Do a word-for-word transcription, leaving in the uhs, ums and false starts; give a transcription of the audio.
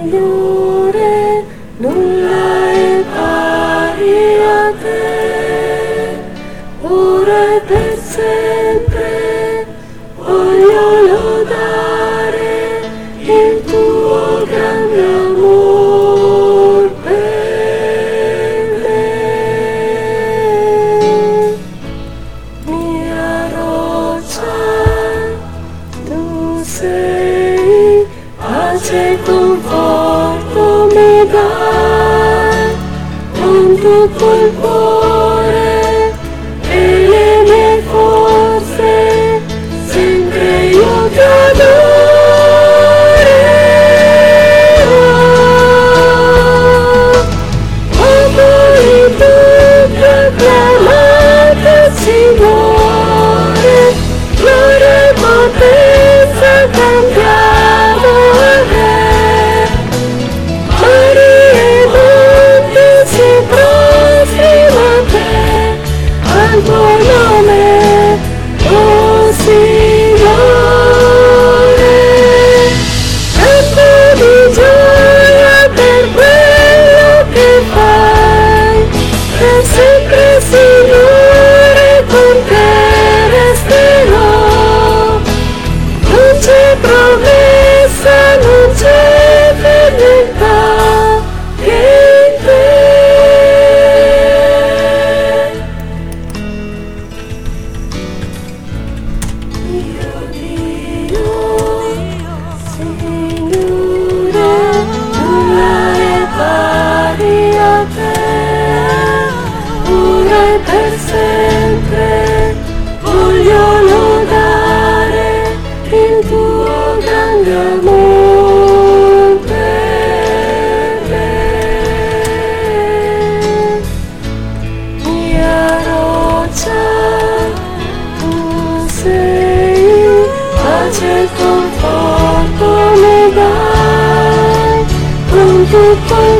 Signore, nulla è pari a te, ora e per sempre voglio lodare il tuo grande amor per me. Mia roccia, tu sei, pace e conforto mi dai, con tutto il cuore e le mie forze, sempre io ti adorerò. Popoli tutti acclamate, Signore, gloria e potenza cambiamo a Re. Mari e monti si prostrano a te, al tuo nome, oh Signore. Canto di gioia per quello che fai, per sempre Signore con te resterò. Non c'è promessa, non c'è fedeltà che in te. Dio Dio, Signore, nulla è pari a te, ora e per sempre voglio lodare il tuo grande amor per me. Mia roccia, tu sei, pace e conforto mi dai, con tutto il